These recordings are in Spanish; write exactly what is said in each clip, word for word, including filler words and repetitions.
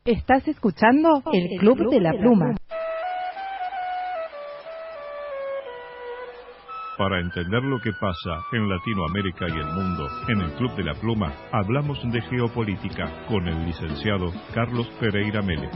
Estás escuchando El Club de la Pluma. Para entender lo que pasa en Latinoamérica y el mundo, en el Club de la Pluma hablamos de geopolítica con el licenciado Carlos Pereira Mele.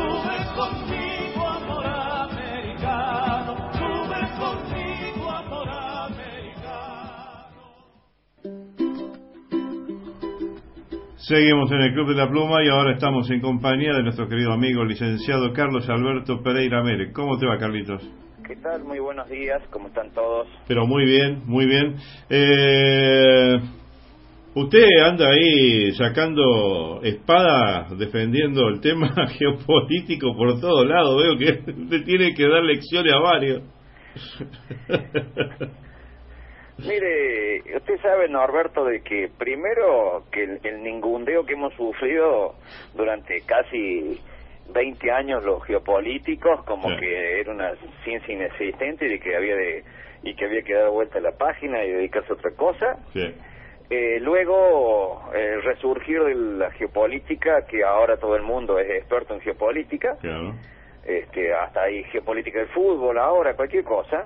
Seguimos en el Club de la Pluma y ahora estamos en compañía de nuestro querido amigo el licenciado Carlos Alberto Pereira Mele. ¿Cómo te va, Carlitos? ¿Qué tal? Muy buenos días, ¿cómo están todos? Pero muy bien, muy bien. Eh, usted anda ahí sacando espada, defendiendo el tema geopolítico por todos lados. Veo que usted tiene que dar lecciones a varios. Mire, usted sabe, Norberto, de que primero que el, el ningundeo que hemos sufrido durante casi veinte años los geopolíticos, como sí. que era una ciencia inexistente y de que había de y que había que dar vuelta a la página y dedicarse a otra cosa. Sí. Eh, luego el resurgir de la geopolítica, que ahora todo el mundo es experto en geopolítica. Claro. Este, hasta hay geopolítica del fútbol ahora, cualquier cosa.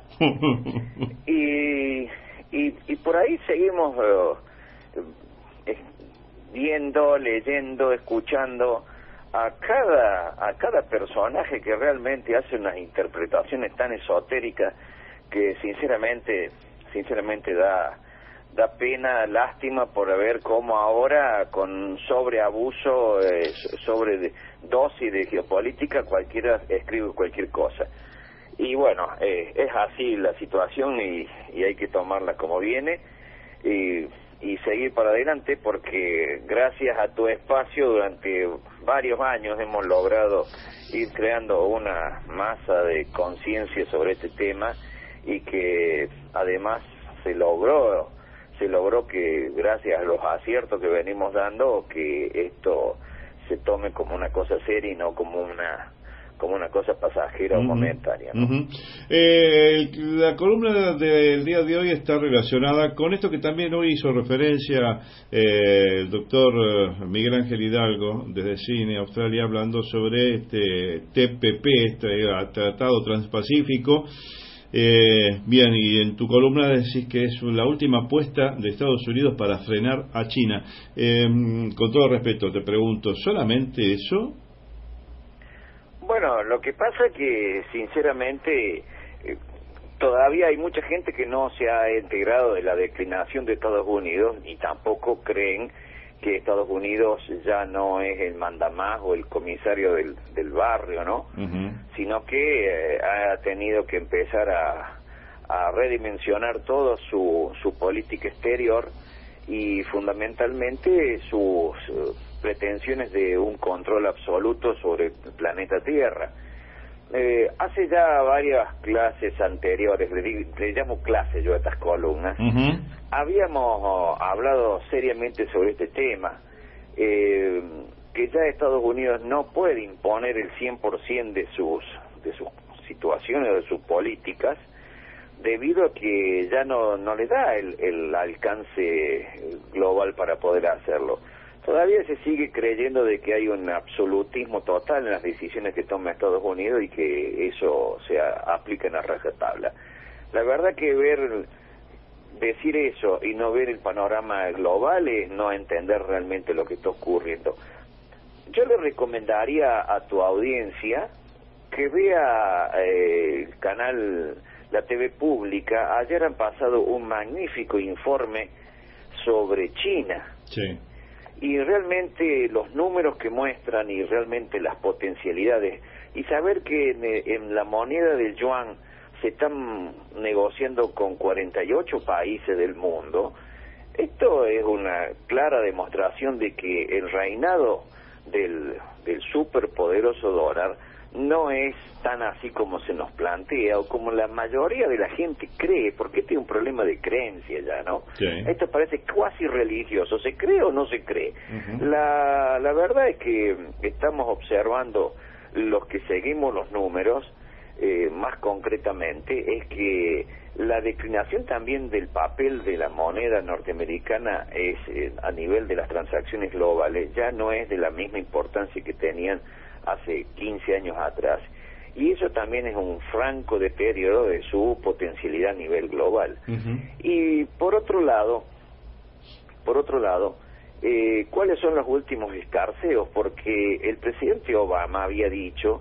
y Y, y por ahí seguimos uh, eh, viendo, leyendo, escuchando a cada a cada personaje que realmente hace unas interpretaciones tan esotéricas que sinceramente sinceramente da da pena, lástima por ver cómo ahora con sobreabuso, eh, sobre de, dosis de geopolítica cualquiera escribe cualquier cosa. Y bueno, eh, es así la situación y, y hay que tomarla como viene y, y seguir para adelante, porque gracias a tu espacio durante varios años hemos logrado ir creando una masa de conciencia sobre este tema y que además se logró, se logró que gracias a los aciertos que venimos dando, que esto se tome como una cosa seria y no como una... como una cosa pasajera uh-huh. o momentánea, ¿no? Uh-huh. eh, la columna del día de hoy está relacionada con esto que también hoy hizo referencia eh, el doctor Miguel Ángel Hidalgo desde Cine Australia, hablando sobre este T P P, este Tratado Transpacífico. Eh, bien, y en tu columna decís que es la última apuesta de Estados Unidos para frenar a China. Eh, con todo respeto te pregunto, ¿solamente eso? Bueno, lo que pasa es que, sinceramente, eh, todavía hay mucha gente que no se ha integrado de la declinación de Estados Unidos y tampoco creen que Estados Unidos ya no es el mandamás o el comisario del, del barrio, ¿no? Uh-huh. Sino que eh, ha tenido que empezar a, a redimensionar toda su, su política exterior y fundamentalmente sus... Uh, pretensiones de un control absoluto sobre el planeta Tierra. Eh, hace ya varias clases anteriores, le, digo, le llamo clases yo a estas columnas, uh-huh. habíamos oh, hablado seriamente sobre este tema, eh, que ya Estados Unidos no puede imponer el cien por ciento de sus, de sus situaciones, de sus políticas, debido a que ya no, no le da el, el alcance global para poder hacerlo. Todavía se sigue creyendo de que hay un absolutismo total en las decisiones que toma Estados Unidos y que eso se aplica en la rajatabla. La verdad que ver, decir eso y no ver el panorama global es no entender realmente lo que está ocurriendo. Yo le recomendaría a tu audiencia que vea eh, el canal, la T V pública. Ayer han pasado un magnífico informe sobre China. Sí. Y realmente los números que muestran y realmente las potencialidades, y saber que en, en la moneda del yuan se están negociando con cuarenta y ocho países del mundo, esto es una clara demostración de que el reinado del, del superpoderoso dólar no es tan así como se nos plantea o como la mayoría de la gente cree, porque este es un problema de creencia ya, ¿no? Sí. Esto parece cuasi religioso, ¿se cree o no se cree? Uh-huh. La, la verdad es que estamos observando, los que seguimos los números, eh, más concretamente, es que la declinación también del papel de la moneda norteamericana es eh, a nivel de las transacciones globales, ya no es de la misma importancia que tenían hace quince años atrás. Y eso también es un franco deterioro de su potencialidad a nivel global. Uh-huh. Y por otro lado, por otro lado, eh, ¿cuáles son los últimos escarceos? Porque el presidente Obama había dicho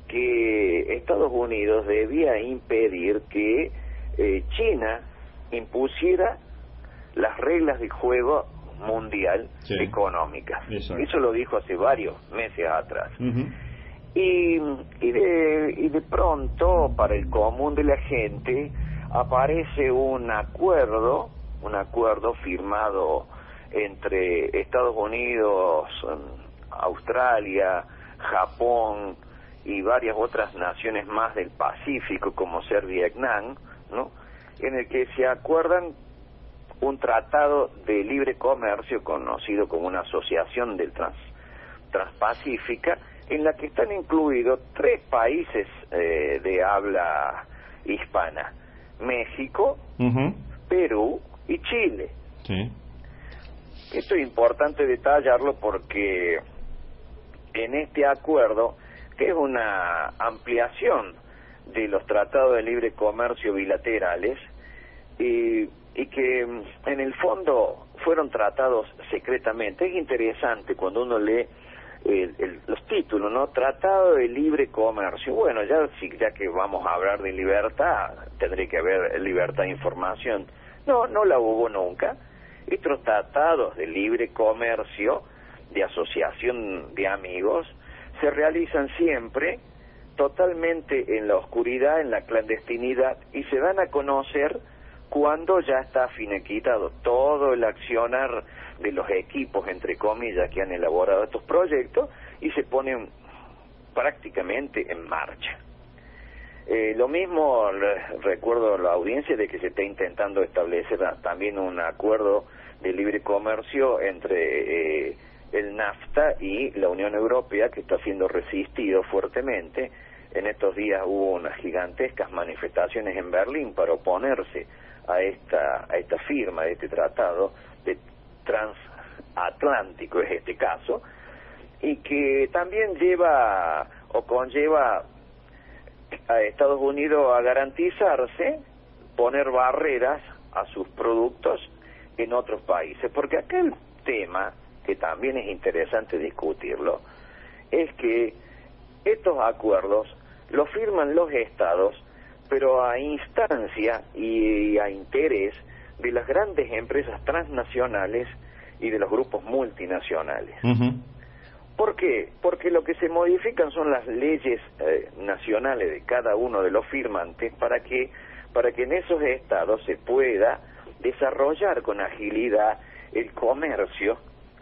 que Estados Unidos debía impedir que eh, China impusiera las reglas de juego mundial sí. económicas. Exacto. Eso lo dijo hace varios meses atrás. Uh-huh. Y, y, de, y de pronto, para el común de la gente, aparece un acuerdo, un acuerdo firmado entre Estados Unidos, Australia, Japón y varias otras naciones más del Pacífico, como ser Vietnam, ¿no? En el que se acuerdan un tratado de libre comercio conocido como una asociación del trans, Transpacífica, en la que están incluidos tres países eh, de habla hispana: México, uh-huh. Perú y Chile. Sí. Esto es importante detallarlo porque en este acuerdo, que es una ampliación de los tratados de libre comercio bilaterales, y, y que en el fondo fueron tratados secretamente. Es interesante cuando uno lee El, el, los títulos, ¿no? Tratado de libre comercio. Bueno, ya, si, ya que vamos a hablar de libertad, tendría que haber libertad de información. No, no la hubo nunca. Estos tratados de libre comercio, de asociación de amigos, se realizan siempre totalmente en la oscuridad, en la clandestinidad, y se dan a conocer cuando ya está finiquitado todo el accionar de los equipos, entre comillas, que han elaborado estos proyectos, y se ponen prácticamente en marcha. Eh, lo mismo recuerdo a la audiencia de que se está intentando establecer también un acuerdo de libre comercio entre eh, el NAFTA y la Unión Europea, que está siendo resistido fuertemente. En estos días hubo unas gigantescas manifestaciones en Berlín para oponerse a esta a esta firma de este tratado de transatlántico, es este caso, y que también lleva o conlleva a Estados Unidos a garantizarse poner barreras a sus productos en otros países, porque aquel tema que también es interesante discutirlo es que estos acuerdos los firman los estados, pero a instancia y a interés de las grandes empresas transnacionales y de los grupos multinacionales. Uh-huh. ¿Por qué? Porque lo que se modifican son las leyes eh, nacionales de cada uno de los firmantes para que para que en esos estados se pueda desarrollar con agilidad el comercio.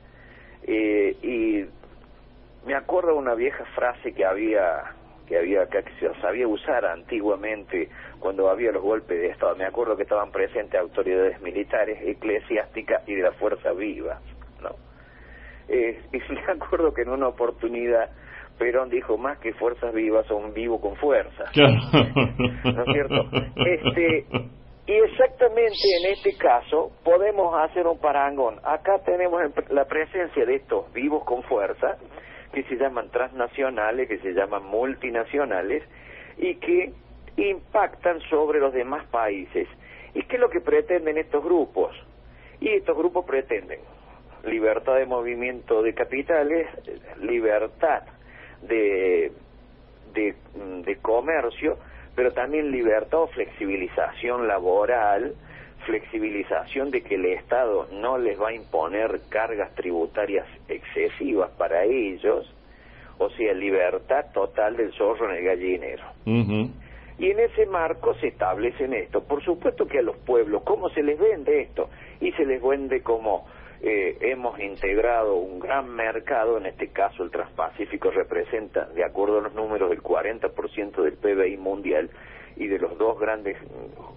Eh, y me acuerdo de una vieja frase que había que había que se sabía usar antiguamente cuando había los golpes de Estado. Me acuerdo que estaban presentes autoridades militares, eclesiásticas y de la fuerza viva, ¿no? Eh, y me acuerdo que en una oportunidad Perón dijo: más que fuerzas vivas, son vivos con fuerza. Claro. ¿No es cierto? Este, y exactamente en este caso podemos hacer un parangón. Acá tenemos la presencia de estos vivos con fuerza, que se llaman transnacionales, que se llaman multinacionales, y que impactan sobre los demás países. ¿Y qué es lo que pretenden estos grupos? Y estos grupos pretenden libertad de movimiento de capitales, libertad de, de, de comercio, pero también libertad o flexibilización laboral, flexibilización de que el Estado no les va a imponer cargas tributarias excesivas para ellos, o sea, libertad total del zorro en el gallinero. Uh-huh. Y en ese marco se establecen esto. Por supuesto que a los pueblos, ¿cómo se les vende esto? Y se les vende como eh, hemos integrado un gran mercado, en este caso el Transpacífico representa, de acuerdo a los números, el cuarenta por ciento del P B I mundial, y de los dos grandes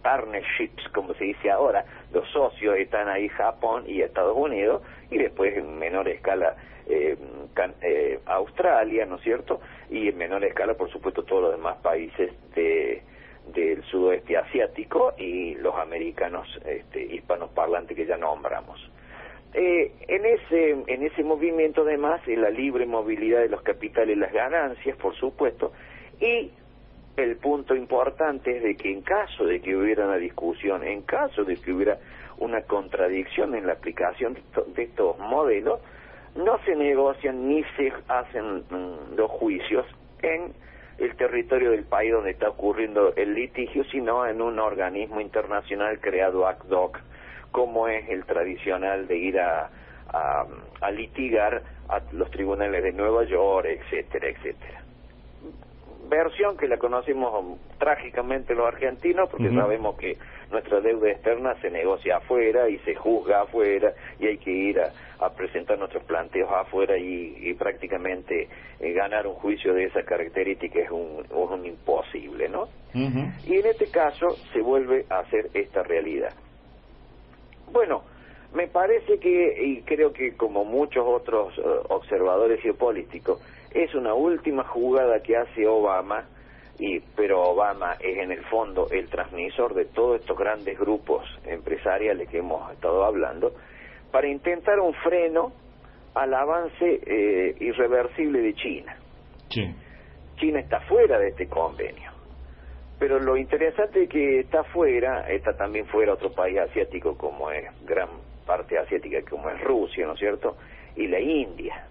partnerships, como se dice ahora, los socios están ahí Japón y Estados Unidos, y después en menor escala eh, can, eh, Australia, ¿no es cierto? Y en menor escala, por supuesto, todos los demás países de del sudoeste asiático y los americanos este, hispanoparlantes que ya nombramos. Eh, en ese en ese movimiento además es la libre movilidad de los capitales y las ganancias, por supuesto, y el punto importante es de que en caso de que hubiera una discusión, en caso de que hubiera una contradicción en la aplicación de, esto, de estos modelos, no se negocian ni se hacen mm, los juicios en el territorio del país donde está ocurriendo el litigio, sino en un organismo internacional creado ad hoc, como es el tradicional de ir a, a, a litigar a los tribunales de Nueva York, etcétera, etcétera. Versión que la conocemos trágicamente los argentinos, porque uh-huh. sabemos que nuestra deuda externa se negocia afuera y se juzga afuera, y hay que ir a, a presentar nuestros planteos afuera y, y prácticamente eh, ganar un juicio de esa característica es un, un imposible, ¿no? Uh-huh. Y en este caso se vuelve a hacer esta realidad. Bueno, me parece que, y creo que como muchos otros uh, observadores geopolíticos, es una última jugada que hace Obama, y pero Obama es en el fondo el transmisor de todos estos grandes grupos empresariales que hemos estado hablando, para intentar un freno al avance eh, irreversible de China. Sí. China está fuera de este convenio, pero lo interesante es que está fuera, está también fuera otro país asiático como es gran parte asiática, como es Rusia, ¿no es cierto?, y la India.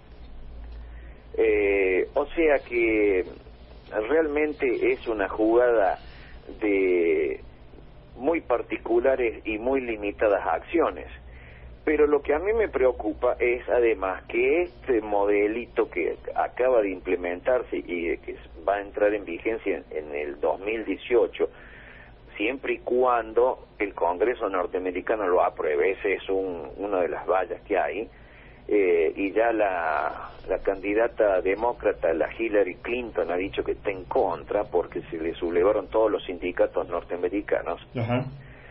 Eh, o sea que realmente es una jugada de muy particulares y muy limitadas acciones, pero lo que a mí me preocupa es además que este modelito que acaba de implementarse y que va a entrar en vigencia en, en el dos mil dieciocho, siempre y cuando el Congreso norteamericano lo apruebe, ese es un, una de las vallas que hay. Eh, y ya la, la candidata demócrata, la Hillary Clinton, ha dicho que está en contra porque se le sublevaron todos los sindicatos norteamericanos. Ajá.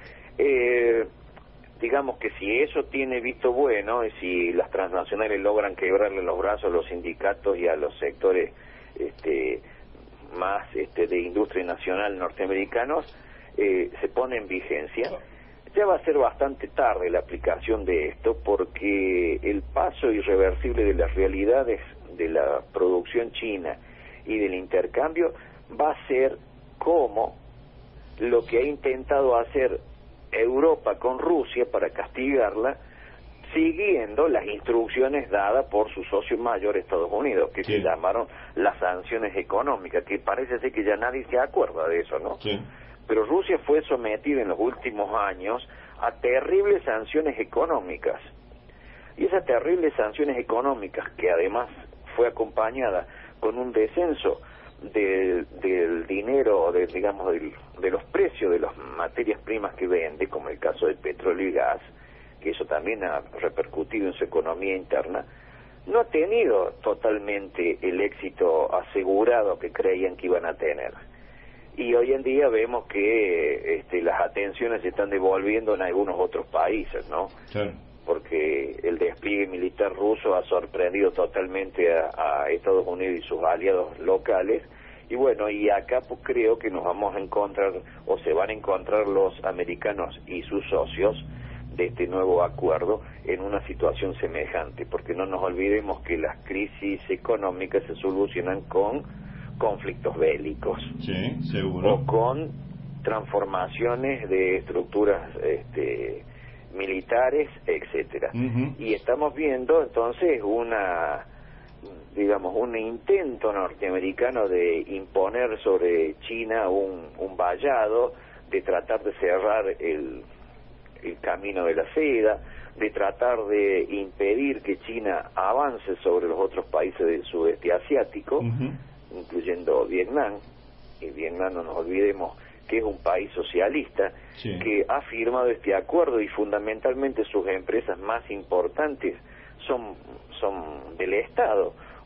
Eh, digamos que si eso tiene visto bueno, y si las transnacionales logran quebrarle los brazos a los sindicatos y a los sectores este, más este, de industria nacional norteamericanos, eh, se pone en vigencia. Ya va a ser bastante tarde la aplicación de esto, porque el paso irreversible de las realidades de la producción china y del intercambio va a ser como lo que ha intentado hacer Europa con Rusia para castigarla, siguiendo las instrucciones dadas por su socio mayor Estados Unidos, que sí. se llamaron las sanciones económicas, que parece ser que ya nadie se acuerda de eso, ¿no? Sí. Pero Rusia fue sometida en los últimos años a terribles sanciones económicas. Y esas terribles sanciones económicas, que además fue acompañada con un descenso del, del dinero, de, digamos, del, de los precios de las materias primas que vende, como el caso del petróleo y gas, que eso también ha repercutido en su economía interna, no ha tenido totalmente el éxito asegurado que creían que iban a tener. Y hoy en día vemos que este, las atenciones se están devolviendo en algunos otros países, ¿no? Sí. Porque el despliegue militar ruso ha sorprendido totalmente a, a Estados Unidos y sus aliados locales. Y bueno, y acá pues creo que nos vamos a encontrar, o se van a encontrar los americanos y sus socios de este nuevo acuerdo en una situación semejante, porque no nos olvidemos que las crisis económicas se solucionan con conflictos bélicos, sí, seguro, o con transformaciones de estructuras este, militares, etcétera. Uh-huh. Y estamos viendo entonces una, digamos, un intento norteamericano de imponer sobre China un, un vallado, de tratar de cerrar el, el camino de la seda, de tratar de impedir que China avance sobre los otros países del sudeste asiático, uh-huh. incluyendo Vietnam. Y Vietnam, no nos olvidemos que es un país socialista, sí. que ha firmado este acuerdo, y fundamentalmente sus empresas más importantes son, son del Estado.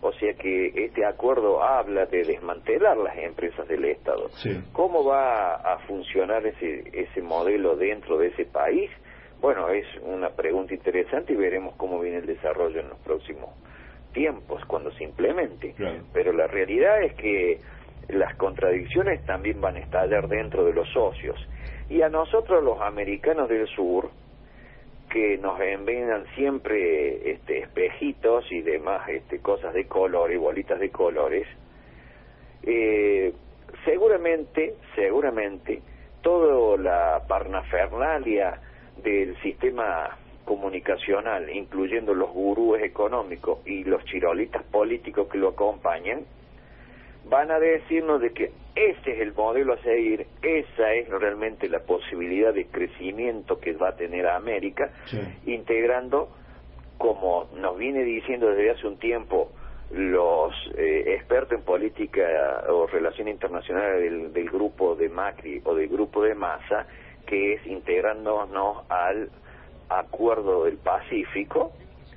O sea que este acuerdo habla de desmantelar las empresas del Estado. Sí. ¿Cómo va a funcionar ese, ese modelo dentro de ese país? Bueno, es una pregunta interesante y veremos cómo viene el desarrollo en los próximos tiempos, cuando se implemente. Claro. Pero la realidad es que las contradicciones también van a estallar dentro de los socios. Y a nosotros, los americanos del sur, que nos envían siempre este, espejitos y demás este, cosas de color y bolitas de colores, eh, seguramente, seguramente, toda la parnafernalia del sistema comunicacional, incluyendo los gurúes económicos y los chirolitas políticos que lo acompañan, van a decirnos de que ese es el modelo a seguir, esa es realmente la posibilidad de crecimiento que va a tener América, sí. integrando, como nos viene diciendo desde hace un tiempo los eh, expertos en política o relación internacional del, del grupo de Macri o del grupo de Massa, que es integrándonos al Acuerdo del Pacífico.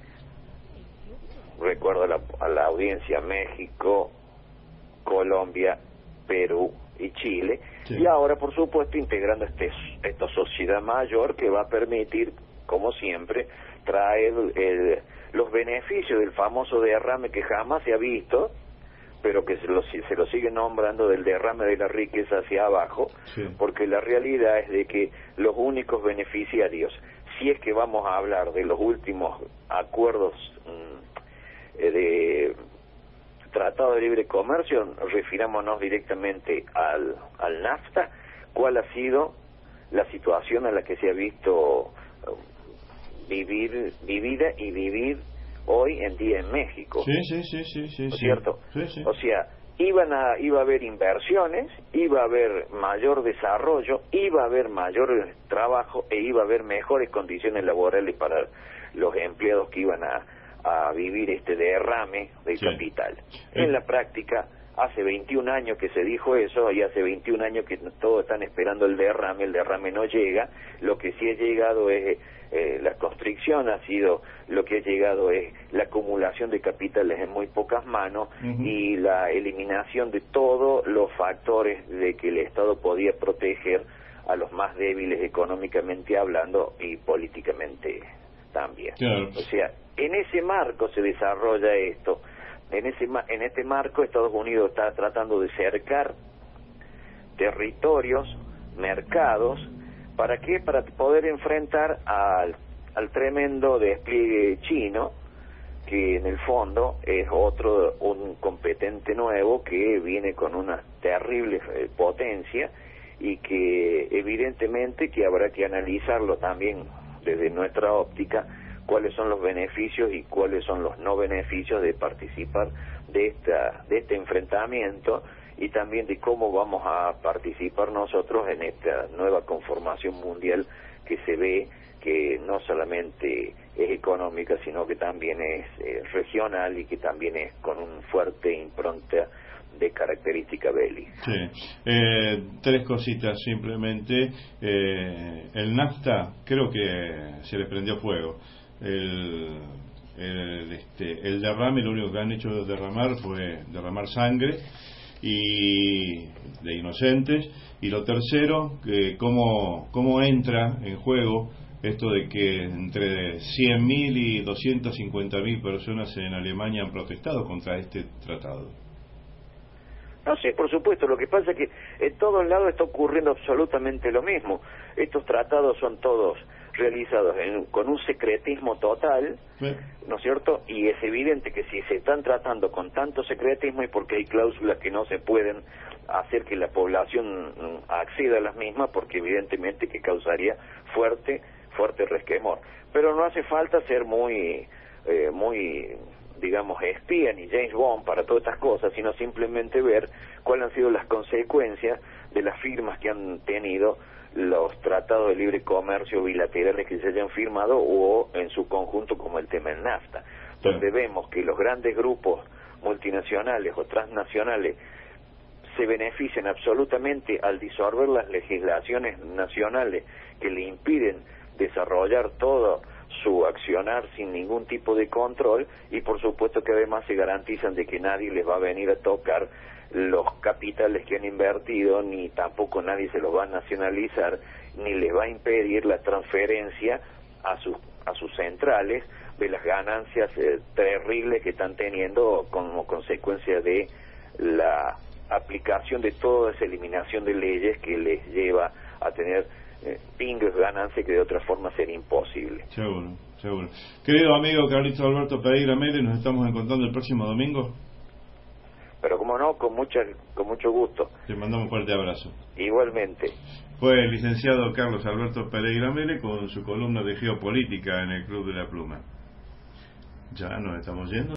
Recuerdo a la, a la audiencia México, Colombia, Perú y Chile, sí. Y ahora por supuesto integrando este, esta sociedad mayor que va a permitir, como siempre, traer el, los beneficios del famoso derrame que jamás se ha visto, pero que se lo, se lo sigue nombrando del derrame de la riqueza hacia abajo, sí. Porque la realidad es de que los únicos beneficiarios, si es que vamos a hablar de los últimos acuerdos mmm, de Tratado de Libre Comercio, refirámonos directamente al, al NAFTA, ¿cuál ha sido la situación a la que se ha visto vivir, vivida y vivir hoy en día en México? Sí, sí, sí, sí, sí, ¿no es cierto? Sí, sí. O sea, iban a, iba a haber inversiones, iba a haber mayor desarrollo, iba a haber mayor trabajo e iba a haber mejores condiciones laborales para los empleados que iban a a vivir este derrame del sí. capital. En la práctica, hace veintiún años que se dijo eso, y hace veintiún años que todos están esperando el derrame, el derrame no llega, lo que sí ha llegado es eh, la constricción, ha sido, lo que ha llegado es la acumulación de capitales en muy pocas manos, uh-huh. y la eliminación de todos los factores de que el Estado podía proteger a los más débiles económicamente hablando y políticamente también. Claro. O sea, en ese marco se desarrolla esto. En ese en este marco Estados Unidos está tratando de cercar territorios, mercados, ¿para qué? Para poder enfrentar al, al tremendo despliegue chino, que en el fondo es otro, un competente nuevo que viene con una terrible eh, potencia y que evidentemente que habrá que analizarlo también desde nuestra óptica, cuáles son los beneficios y cuáles son los no beneficios de participar de esta de este enfrentamiento, y también de cómo vamos a participar nosotros en esta nueva conformación mundial que se ve que no solamente es económica, sino que también es eh, regional y que también es con un fuerte impronta de característica bélica. Sí. Eh, tres cositas simplemente. Eh, el NAFTA creo que se le prendió fuego. El, el, este, el derrame, lo único que han hecho derramar fue derramar sangre y de inocentes. Y lo tercero, que cómo, cómo entra en juego esto de que entre cien mil y doscientas cincuenta mil personas en Alemania han protestado contra este tratado. No sé, por supuesto, lo que pasa es que en todos lados está ocurriendo absolutamente lo mismo. Estos tratados son todos realizados en, con un secretismo total, sí. ¿no es cierto? Y es evidente que si se están tratando con tanto secretismo es porque hay cláusulas que no se pueden hacer que la población acceda a las mismas, porque evidentemente que causaría fuerte, fuerte resquemor. Pero no hace falta ser muy, eh, muy... digamos, espía ni James Bond para todas estas cosas, sino simplemente ver cuáles han sido las consecuencias de las firmas que han tenido los tratados de libre comercio bilaterales que se hayan firmado, o en su conjunto como el tema del NAFTA, sí. donde vemos que los grandes grupos multinacionales o transnacionales se benefician absolutamente al disolver las legislaciones nacionales que le impiden desarrollar todo su accionar sin ningún tipo de control, y por supuesto que además se garantizan de que nadie les va a venir a tocar los capitales que han invertido, ni tampoco nadie se los va a nacionalizar, ni les va a impedir la transferencia a sus a sus centrales de las ganancias eh, terribles que están teniendo como consecuencia de la aplicación de toda esa eliminación de leyes que les lleva a tener eh, pingos ganancias que de otra forma sería imposible. Seguro, seguro. Querido amigo Carlitos Alberto Pereira Mele, nos estamos encontrando el próximo domingo. Pero como no, con mucha, con mucho gusto. Te mandamos un fuerte abrazo. Igualmente. Fue el licenciado Carlos Alberto Pereira Mele con su columna de geopolítica en el Club de la Pluma. Ya nos estamos yendo.